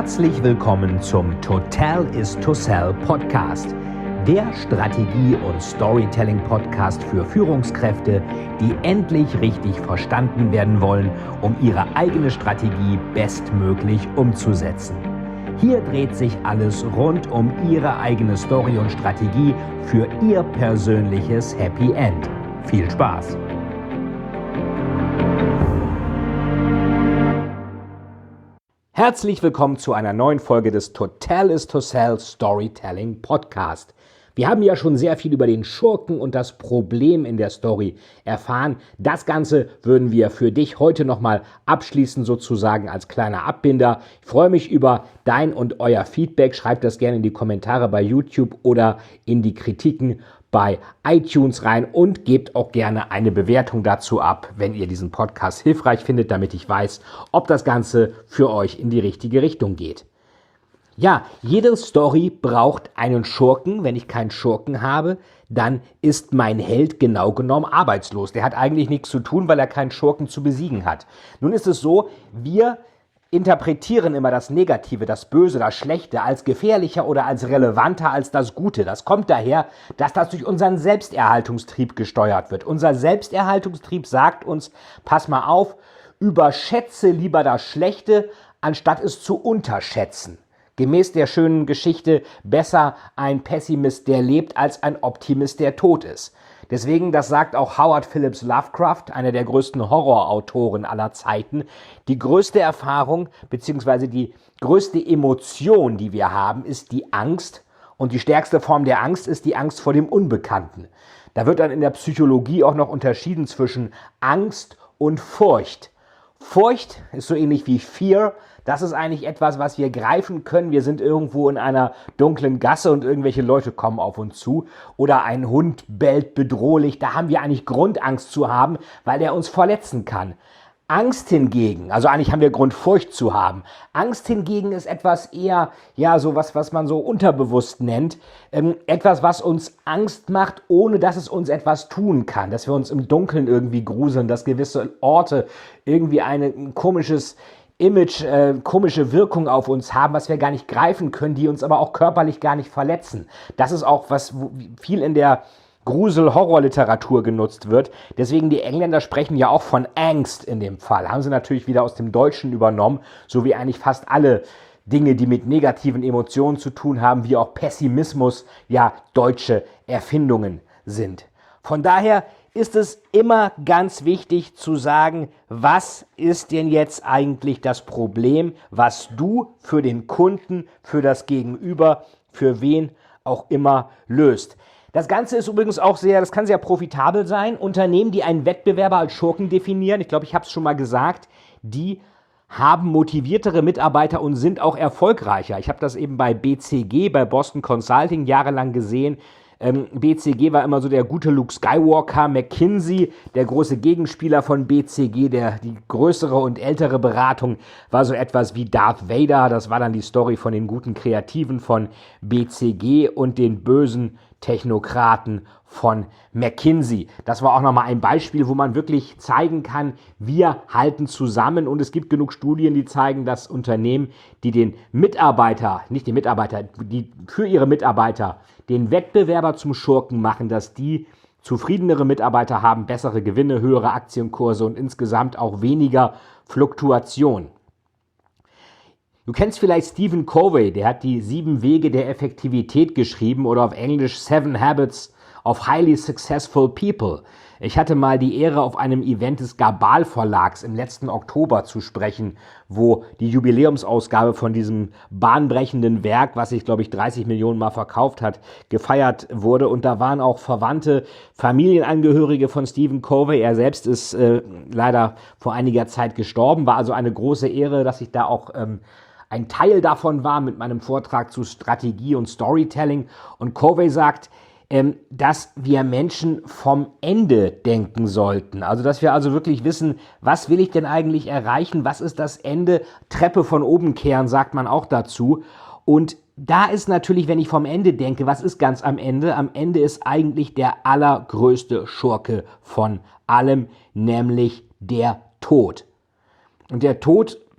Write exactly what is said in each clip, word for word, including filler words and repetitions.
Herzlich willkommen zum Total is to Sell Podcast, der Strategie- und Storytelling-Podcast für Führungskräfte, die endlich richtig verstanden werden wollen, um ihre eigene Strategie bestmöglich umzusetzen. Hier dreht sich alles rund um Ihre eigene Story und Strategie für Ihr persönliches Happy End. Viel Spaß! Herzlich willkommen zu einer neuen Folge des Total is to Sell Storytelling Podcast. Wir haben ja schon sehr viel über den Schurken und das Problem in der Story erfahren. Das Ganze würden wir für dich heute nochmal abschließen, sozusagen als kleiner Abbinder. Ich freue mich über dein und euer Feedback. Schreibt das gerne in die Kommentare bei YouTube oder in die Kritiken bei iTunes rein und gebt auch gerne eine Bewertung dazu ab, wenn ihr diesen Podcast hilfreich findet, damit ich weiß, ob das Ganze für euch in die richtige Richtung geht. Ja, jede Story braucht einen Schurken. Wenn ich keinen Schurken habe, dann ist mein Held genau genommen arbeitslos. Der hat eigentlich nichts zu tun, weil er keinen Schurken zu besiegen hat. Nun ist es so, wir interpretieren immer das Negative, das Böse, das Schlechte als gefährlicher oder als relevanter als das Gute. Das kommt daher, dass das durch unseren Selbsterhaltungstrieb gesteuert wird. Unser Selbsterhaltungstrieb sagt uns, pass mal auf, überschätze lieber das Schlechte, anstatt es zu unterschätzen. Gemäß der schönen Geschichte, besser ein Pessimist, der lebt, als ein Optimist, der tot ist. Deswegen, das sagt auch Howard Phillips Lovecraft, einer der größten Horrorautoren aller Zeiten, die größte Erfahrung bzw. die größte Emotion, die wir haben, ist die Angst. Und die stärkste Form der Angst ist die Angst vor dem Unbekannten. Da wird dann in der Psychologie auch noch unterschieden zwischen Angst und Furcht. Furcht ist so ähnlich wie Fear. Das ist eigentlich etwas, was wir greifen können. Wir sind irgendwo in einer dunklen Gasse und irgendwelche Leute kommen auf uns zu. Oder ein Hund bellt bedrohlich. Da haben wir eigentlich Grund, Angst zu haben, weil der uns verletzen kann. Angst hingegen, also eigentlich haben wir Grund, Furcht zu haben. Angst hingegen ist etwas eher, ja, so was, was man so unterbewusst nennt. Ähm, etwas, was uns Angst macht, ohne dass es uns etwas tun kann. Dass wir uns im Dunkeln irgendwie gruseln, dass gewisse Orte irgendwie eine, ein komisches Image, äh, komische Wirkung auf uns haben, was wir gar nicht greifen können, die uns aber auch körperlich gar nicht verletzen. Das ist auch, was viel in der Grusel-Horror-Literatur genutzt wird. Deswegen, die Engländer sprechen ja auch von Angst in dem Fall. Haben sie natürlich wieder aus dem Deutschen übernommen, so wie eigentlich fast alle Dinge, die mit negativen Emotionen zu tun haben, wie auch Pessimismus, ja, deutsche Erfindungen sind. Von daher ist es immer ganz wichtig zu sagen, was ist denn jetzt eigentlich das Problem, was du für den Kunden, für das Gegenüber, für wen auch immer löst. Das Ganze ist übrigens auch sehr, das kann sehr profitabel sein. Unternehmen, die einen Wettbewerber als Schurken definieren, ich glaube, ich habe es schon mal gesagt, die haben motiviertere Mitarbeiter und sind auch erfolgreicher. Ich habe das eben bei B C G, bei Boston Consulting jahrelang gesehen. Ähm, B C G war immer so der gute Luke Skywalker, McKinsey, der große Gegenspieler von B C G, der, die größere und ältere Beratung war so etwas wie Darth Vader. Das war dann die Story von den guten Kreativen von B C G und den bösen Technokraten von McKinsey. Das war auch nochmal ein Beispiel, wo man wirklich zeigen kann, wir halten zusammen, und es gibt genug Studien, die zeigen, dass Unternehmen, die den Mitarbeiter, nicht den Mitarbeiter, die für ihre Mitarbeiter den Wettbewerber zum Schurken machen, dass die zufriedenere Mitarbeiter haben, bessere Gewinne, höhere Aktienkurse und insgesamt auch weniger Fluktuation. Du kennst vielleicht Stephen Covey, der hat die sieben Wege der Effektivität geschrieben oder auf Englisch Seven Habits of Highly Successful People. Ich hatte mal die Ehre, auf einem Event des Gabal Verlags im letzten Oktober zu sprechen, wo die Jubiläumsausgabe von diesem bahnbrechenden Werk, was sich, glaube ich, dreißig Millionen Mal verkauft hat, gefeiert wurde. Und da waren auch Verwandte, Familienangehörige von Stephen Covey. Er selbst ist äh, leider vor einiger Zeit gestorben. War also eine große Ehre, dass ich da auch ähm, ein Teil davon war mit meinem Vortrag zu Strategie und Storytelling. Und Covey sagt, ähm, dass wir Menschen vom Ende denken sollten. Also, dass wir also wirklich wissen, was will ich denn eigentlich erreichen? Was ist das Ende? Treppe von oben kehren, sagt man auch dazu. Und da ist natürlich, wenn ich vom Ende denke, was ist ganz am Ende? Am Ende ist eigentlich der allergrößte Schurke von allem, nämlich der Tod. Und der Tod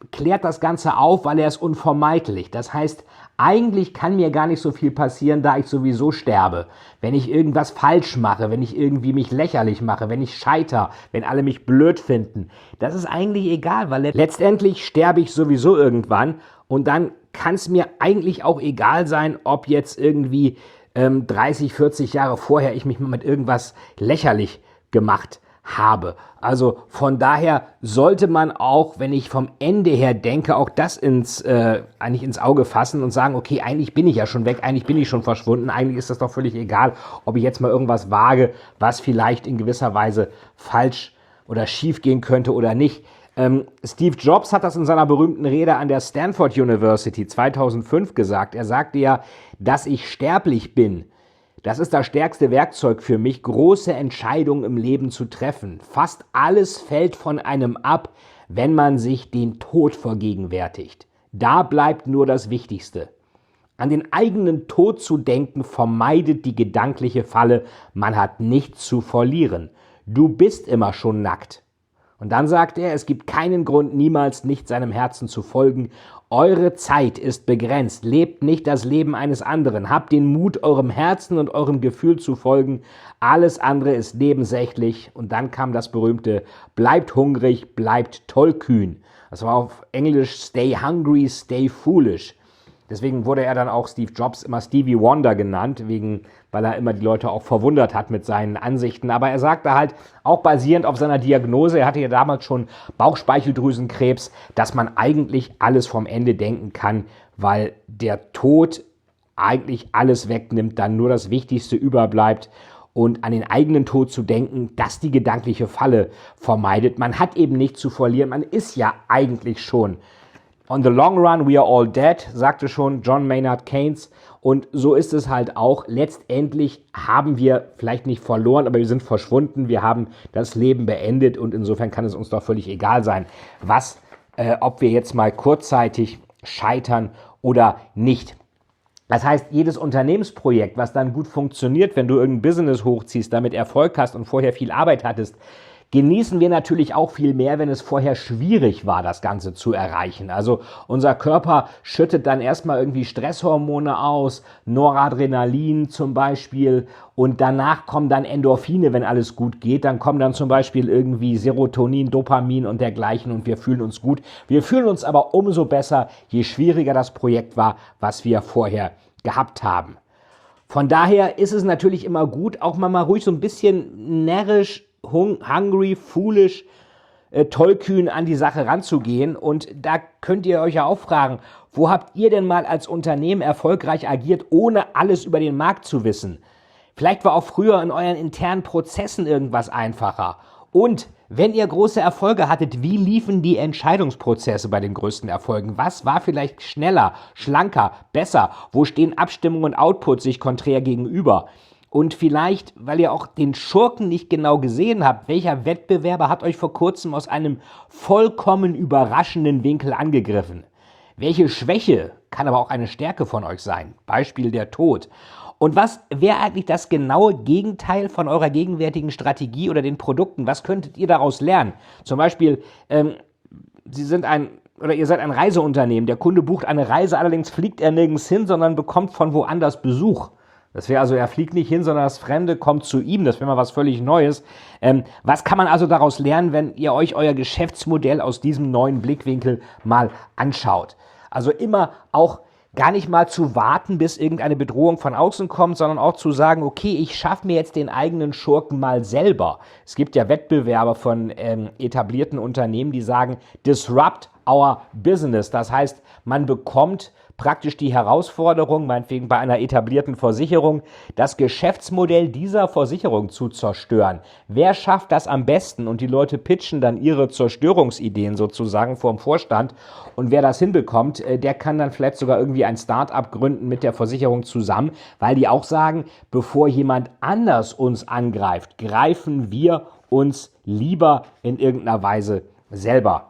klärt das Ganze auf, weil er ist unvermeidlich. Das heißt, eigentlich kann mir gar nicht so viel passieren, da ich sowieso sterbe. Wenn ich irgendwas falsch mache, wenn ich irgendwie mich lächerlich mache, wenn ich scheiter, wenn alle mich blöd finden. Das ist eigentlich egal, weil letztendlich sterbe ich sowieso irgendwann und dann kann es mir eigentlich auch egal sein, ob jetzt irgendwie ähm, dreißig, vierzig Jahre vorher ich mich mal mit irgendwas lächerlich gemacht habe. Also von daher sollte man auch, wenn ich vom Ende her denke, auch das ins, äh, eigentlich ins Auge fassen und sagen, okay, eigentlich bin ich ja schon weg, eigentlich bin ich schon verschwunden, eigentlich ist das doch völlig egal, ob ich jetzt mal irgendwas wage, was vielleicht in gewisser Weise falsch oder schief gehen könnte oder nicht. Ähm, Steve Jobs hat das in seiner berühmten Rede an der Stanford University zweitausendfünf gesagt. Er sagte ja, dass ich sterblich bin. Das ist das stärkste Werkzeug für mich, große Entscheidungen im Leben zu treffen. Fast alles fällt von einem ab, wenn man sich den Tod vergegenwärtigt. Da bleibt nur das Wichtigste. An den eigenen Tod zu denken vermeidet die gedankliche Falle, man hat nichts zu verlieren. Du bist immer schon nackt. Und dann sagt er, es gibt keinen Grund, niemals nicht seinem Herzen zu folgen. Eure Zeit ist begrenzt. Lebt nicht das Leben eines anderen. Habt den Mut, eurem Herzen und eurem Gefühl zu folgen. Alles andere ist nebensächlich. Und dann kam das berühmte, bleibt hungrig, bleibt tollkühn. Das war auf Englisch stay hungry, stay foolish. Deswegen wurde er dann auch Steve Jobs immer Stevie Wonder genannt, wegen, weil er immer die Leute auch verwundert hat mit seinen Ansichten. Aber er sagte halt, auch basierend auf seiner Diagnose, er hatte ja damals schon Bauchspeicheldrüsenkrebs, dass man eigentlich alles vom Ende denken kann, weil der Tod eigentlich alles wegnimmt, dann nur das Wichtigste überbleibt. Und an den eigenen Tod zu denken, dass die gedankliche Falle vermeidet. Man hat eben nichts zu verlieren, man ist ja eigentlich schon on the long run, we are all dead, sagte schon John Maynard Keynes. Und so ist es halt auch. Letztendlich haben wir vielleicht nicht verloren, aber wir sind verschwunden. Wir haben das Leben beendet und insofern kann es uns doch völlig egal sein, was, äh, ob wir jetzt mal kurzzeitig scheitern oder nicht. Das heißt, jedes Unternehmensprojekt, was dann gut funktioniert, wenn du irgendein Business hochziehst, damit Erfolg hast und vorher viel Arbeit hattest, genießen wir natürlich auch viel mehr, wenn es vorher schwierig war, das Ganze zu erreichen. Also unser Körper schüttet dann erstmal irgendwie Stresshormone aus, Noradrenalin zum Beispiel, und danach kommen dann Endorphine, wenn alles gut geht. Dann kommen dann zum Beispiel irgendwie Serotonin, Dopamin und dergleichen und wir fühlen uns gut. Wir fühlen uns aber umso besser, je schwieriger das Projekt war, was wir vorher gehabt haben. Von daher ist es natürlich immer gut, auch mal, mal ruhig so ein bisschen närrisch, hungry, foolish, äh, tollkühn an die Sache ranzugehen. Und da könnt ihr euch ja auch fragen, wo habt ihr denn mal als Unternehmen erfolgreich agiert, ohne alles über den Markt zu wissen? Vielleicht war auch früher in euren internen Prozessen irgendwas einfacher. Und wenn ihr große Erfolge hattet, wie liefen die Entscheidungsprozesse bei den größten Erfolgen? Was war vielleicht schneller, schlanker, besser? Wo stehen Abstimmung und Output sich konträr gegenüber? Und vielleicht, weil ihr auch den Schurken nicht genau gesehen habt, welcher Wettbewerber hat euch vor kurzem aus einem vollkommen überraschenden Winkel angegriffen? Welche Schwäche kann aber auch eine Stärke von euch sein? Beispiel der Tod. Und was wäre eigentlich das genaue Gegenteil von eurer gegenwärtigen Strategie oder den Produkten? Was könntet ihr daraus lernen? Zum Beispiel, ähm, Sie sind ein oder ihr seid ein Reiseunternehmen. Der Kunde bucht eine Reise, allerdings fliegt er nirgends hin, sondern bekommt von woanders Besuch. Das wäre also, er fliegt nicht hin, sondern das Fremde kommt zu ihm. Das wäre mal was völlig Neues. Ähm, was kann man also daraus lernen, wenn ihr euch euer Geschäftsmodell aus diesem neuen Blickwinkel mal anschaut? Also immer auch gar nicht mal zu warten, bis irgendeine Bedrohung von außen kommt, sondern auch zu sagen, okay, ich schaffe mir jetzt den eigenen Schurken mal selber. Es gibt ja Wettbewerber von ähm, etablierten Unternehmen, die sagen, disrupt our business. Das heißt, man bekommt praktisch die Herausforderung, meinetwegen bei einer etablierten Versicherung, das Geschäftsmodell dieser Versicherung zu zerstören. Wer schafft das am besten? Und die Leute pitchen dann ihre Zerstörungsideen sozusagen vor dem Vorstand. Und wer das hinbekommt, der kann dann vielleicht sogar irgendwie ein Start-up gründen mit der Versicherung zusammen, weil die auch sagen, bevor jemand anders uns angreift, greifen wir uns lieber in irgendeiner Weise selber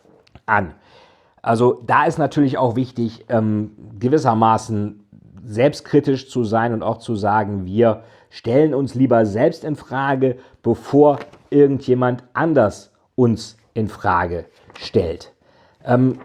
an. Also da ist natürlich auch wichtig, ähm, gewissermaßen selbstkritisch zu sein und auch zu sagen, wir stellen uns lieber selbst in Frage, bevor irgendjemand anders uns in Frage stellt. Ähm,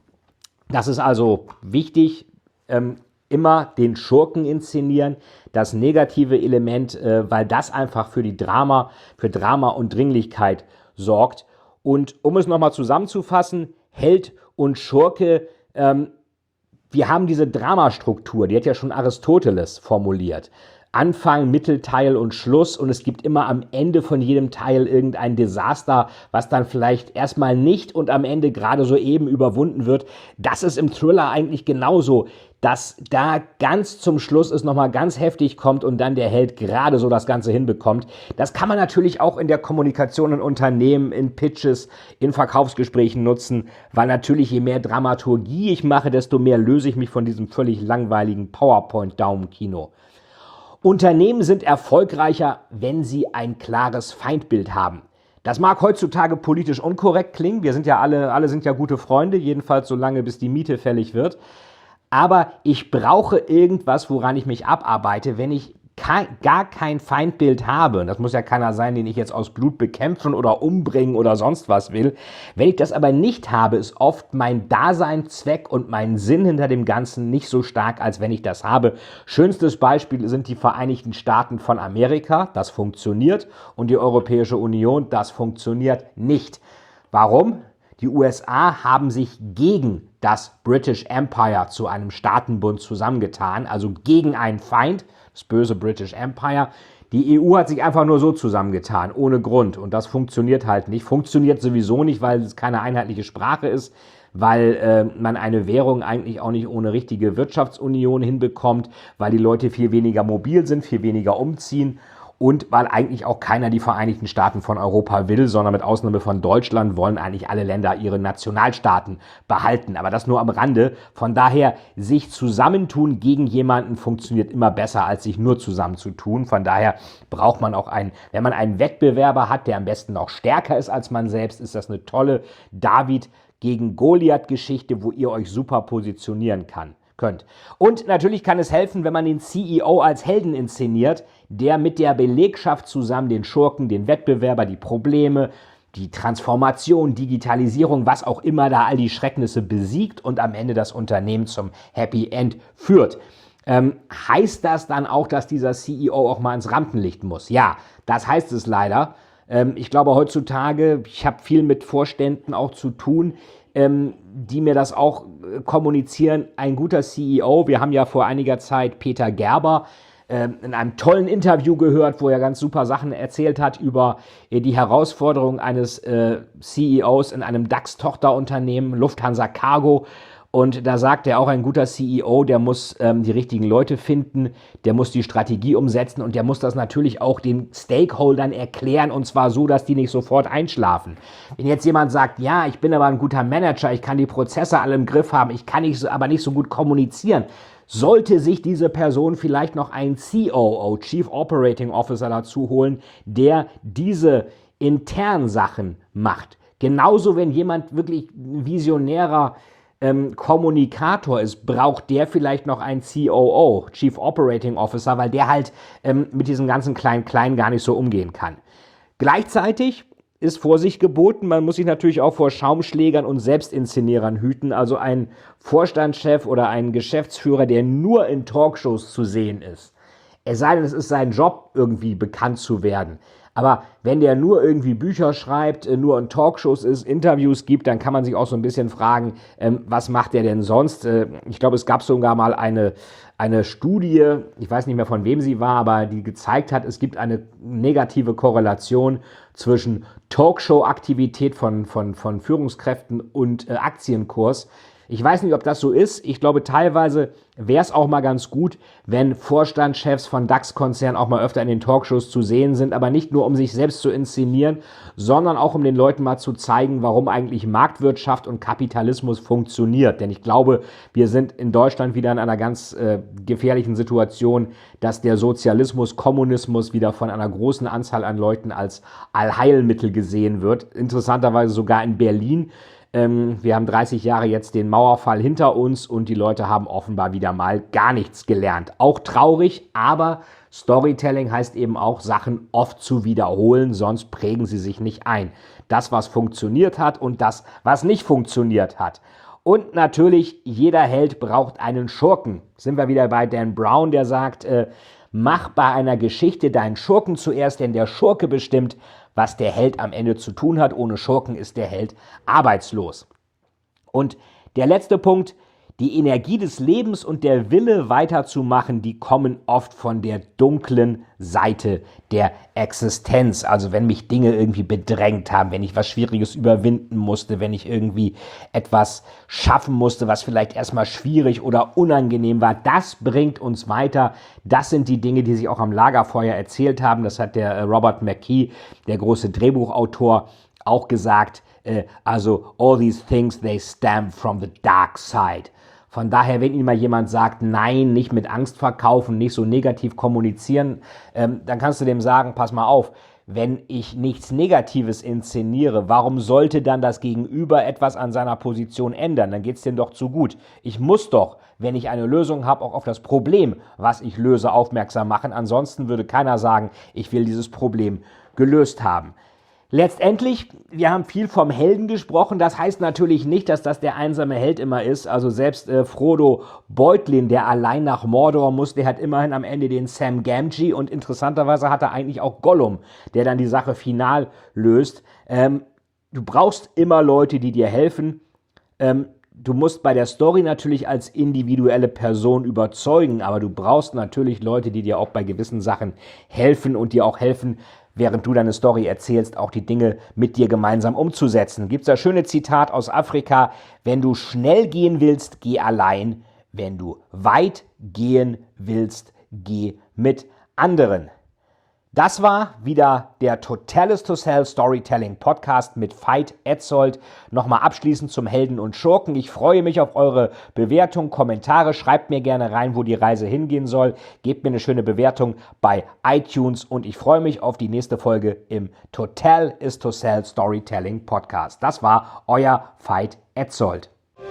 das ist also wichtig, ähm, immer den Schurken inszenieren, das negative Element, äh, weil das einfach für die Drama, für Drama und Dringlichkeit sorgt. Und um es nochmal zusammenzufassen, Held und Schurke, ähm, wir haben diese Dramastruktur, die hat ja schon Aristoteles formuliert. Anfang, Mittelteil und Schluss, und es gibt immer am Ende von jedem Teil irgendein Desaster, was dann vielleicht erstmal nicht und am Ende gerade so eben überwunden wird. Das ist im Thriller eigentlich genauso, dass da ganz zum Schluss es nochmal ganz heftig kommt und dann der Held gerade so das Ganze hinbekommt. Das kann man natürlich auch in der Kommunikation in Unternehmen, in Pitches, in Verkaufsgesprächen nutzen, weil natürlich je mehr Dramaturgie ich mache, desto mehr löse ich mich von diesem völlig langweiligen PowerPoint-Daumenkino. Unternehmen sind erfolgreicher, wenn sie ein klares Feindbild haben. Das mag heutzutage politisch unkorrekt klingen. Wir sind ja alle, alle sind ja gute Freunde, jedenfalls so lange, bis die Miete fällig wird. Aber ich brauche irgendwas, woran ich mich abarbeite, wenn ich kein, gar kein Feindbild habe. Das muss ja keiner sein, den ich jetzt aus Blut bekämpfen oder umbringen oder sonst was will. Wenn ich das aber nicht habe, ist oft mein Daseinszweck und mein Sinn hinter dem Ganzen nicht so stark, als wenn ich das habe. Schönstes Beispiel sind die Vereinigten Staaten von Amerika. Das funktioniert. Und die Europäische Union, das funktioniert nicht. Warum? Die U S A haben sich gegen das British Empire zu einem Staatenbund zusammengetan, also gegen einen Feind, das böse British Empire. Die E U hat sich einfach nur so zusammengetan, ohne Grund. Und das funktioniert halt nicht. Funktioniert sowieso nicht, weil es keine einheitliche Sprache ist, weil äh, man eine Währung eigentlich auch nicht ohne richtige Wirtschaftsunion hinbekommt, weil die Leute viel weniger mobil sind, viel weniger umziehen. Und weil eigentlich auch keiner die Vereinigten Staaten von Europa will, sondern mit Ausnahme von Deutschland wollen eigentlich alle Länder ihre Nationalstaaten behalten. Aber das nur am Rande. Von daher, sich zusammentun gegen jemanden funktioniert immer besser, als sich nur zusammenzutun. Von daher braucht man auch einen, wenn man einen Wettbewerber hat, der am besten noch stärker ist als man selbst, ist das eine tolle David gegen Goliath-Geschichte, wo ihr euch super positionieren kann. Könnt. Und natürlich kann es helfen, wenn man den C E O als Helden inszeniert, der mit der Belegschaft zusammen den Schurken, den Wettbewerber, die Probleme, die Transformation, Digitalisierung, was auch immer da all die Schrecknisse besiegt und am Ende das Unternehmen zum Happy End führt. Ähm, heißt das dann auch, dass dieser C E O auch mal ins Rampenlicht muss? Ja, das heißt es leider. Ähm, ich glaube heutzutage, ich habe viel mit Vorständen auch zu tun, ähm, die mir das auch äh, kommunizieren. Ein guter C E O, wir haben ja vor einiger Zeit Peter Gerber äh, in einem tollen Interview gehört, wo er ganz super Sachen erzählt hat über äh, die Herausforderung eines äh, C E Os in einem DAX-Tochterunternehmen, Lufthansa Cargo. Und da sagt er auch, ein guter C E O, der muss ähm, die richtigen Leute finden, der muss die Strategie umsetzen und der muss das natürlich auch den Stakeholdern erklären, und zwar so, dass die nicht sofort einschlafen. Wenn jetzt jemand sagt, ja, ich bin aber ein guter Manager, ich kann die Prozesse alle im Griff haben, ich kann nicht so, aber nicht so gut kommunizieren, sollte sich diese Person vielleicht noch einen C O O, Chief Operating Officer, dazu holen, der diese internen Sachen macht. Genauso, wenn jemand wirklich ein visionärer Ähm, Kommunikator ist, braucht der vielleicht noch einen C O O, Chief Operating Officer, weil der halt ähm, mit diesem ganzen Klein-Klein gar nicht so umgehen kann. Gleichzeitig ist Vorsicht geboten, man muss sich natürlich auch vor Schaumschlägern und Selbstinszenierern hüten, also ein Vorstandschef oder ein Geschäftsführer, der nur in Talkshows zu sehen ist. Es sei denn, es ist sein Job, irgendwie bekannt zu werden. Aber wenn der nur irgendwie Bücher schreibt, nur in Talkshows ist, Interviews gibt, dann kann man sich auch so ein bisschen fragen, ähm, was macht der denn sonst? Äh, ich glaube, es gab sogar mal eine, eine Studie, ich weiß nicht mehr von wem sie war, aber die gezeigt hat, es gibt eine negative Korrelation zwischen Talkshow-Aktivität von, von, von Führungskräften und äh, Aktienkurs. Ich weiß nicht, ob das so ist. Ich glaube, teilweise wäre es auch mal ganz gut, wenn Vorstandschefs von DAX-Konzernen auch mal öfter in den Talkshows zu sehen sind, aber nicht nur, um sich selbst zu inszenieren, sondern auch, um den Leuten mal zu zeigen, warum eigentlich Marktwirtschaft und Kapitalismus funktioniert. Denn ich glaube, wir sind in Deutschland wieder in einer ganz äh, gefährlichen Situation, dass der Sozialismus, Kommunismus wieder von einer großen Anzahl an Leuten als Allheilmittel gesehen wird. Interessanterweise sogar in Berlin. Wir haben dreißig Jahre jetzt den Mauerfall hinter uns und die Leute haben offenbar wieder mal gar nichts gelernt. Auch traurig, aber Storytelling heißt eben auch, Sachen oft zu wiederholen, sonst prägen sie sich nicht ein. Das, was funktioniert hat und das, was nicht funktioniert hat. Und natürlich, jeder Held braucht einen Schurken. Sind wir wieder bei Dan Brown, der sagt, äh, mach bei einer Geschichte deinen Schurken zuerst, denn der Schurke bestimmt, was der Held am Ende zu tun hat. Ohne Schurken ist der Held arbeitslos. Und der letzte Punkt, die Energie des Lebens und der Wille weiterzumachen, die kommen oft von der dunklen Seite der Existenz. Also wenn mich Dinge irgendwie bedrängt haben, wenn ich was Schwieriges überwinden musste, wenn ich irgendwie etwas schaffen musste, was vielleicht erstmal schwierig oder unangenehm war, das bringt uns weiter. Das sind die Dinge, die sich auch am Lagerfeuer erzählt haben. Das hat der Robert McKee, der große Drehbuchautor, auch gesagt. Also, all these things, they stem from the dark side. Von daher, wenn Ihnen mal jemand sagt, nein, nicht mit Angst verkaufen, nicht so negativ kommunizieren, ähm, dann kannst du dem sagen, pass mal auf, wenn ich nichts Negatives inszeniere, warum sollte dann das Gegenüber etwas an seiner Position ändern? Dann geht's dem doch zu gut. Ich muss doch, wenn ich eine Lösung habe, auch auf das Problem, was ich löse, aufmerksam machen. Ansonsten würde keiner sagen, ich will dieses Problem gelöst haben. Letztendlich, wir haben viel vom Helden gesprochen, das heißt natürlich nicht, dass das der einsame Held immer ist, also selbst äh, Frodo Beutlin, der allein nach Mordor muss, der hat immerhin am Ende den Sam Gamgee und interessanterweise hat er eigentlich auch Gollum, der dann die Sache final löst. Ähm, du brauchst immer Leute, die dir helfen, ähm, du musst bei der Story natürlich als individuelle Person überzeugen, aber du brauchst natürlich Leute, die dir auch bei gewissen Sachen helfen und dir auch helfen, während du deine Story erzählst, auch die Dinge mit dir gemeinsam umzusetzen. Gibt's das schöne Zitat aus Afrika: Wenn du schnell gehen willst, geh allein. Wenn du weit gehen willst, geh mit anderen. Das war wieder der Totalis to Sell Storytelling Podcast mit Veit Etzold. Nochmal abschließend zum Helden und Schurken. Ich freue mich auf eure Bewertung, Kommentare. Schreibt mir gerne rein, wo die Reise hingehen soll. Gebt mir eine schöne Bewertung bei iTunes und ich freue mich auf die nächste Folge im Totalis to Sell Storytelling Podcast. Das war euer Veit Etzold.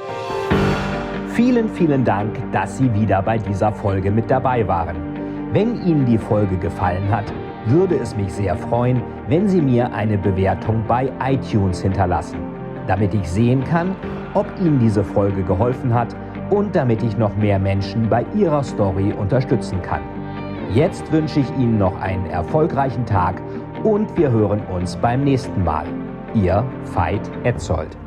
Vielen, vielen Dank, dass Sie wieder bei dieser Folge mit dabei waren. Wenn Ihnen die Folge gefallen hat, würde es mich sehr freuen, wenn Sie mir eine Bewertung bei iTunes hinterlassen, damit ich sehen kann, ob Ihnen diese Folge geholfen hat und damit ich noch mehr Menschen bei ihrer Story unterstützen kann. Jetzt wünsche ich Ihnen noch einen erfolgreichen Tag und wir hören uns beim nächsten Mal. Ihr Veit Etzold.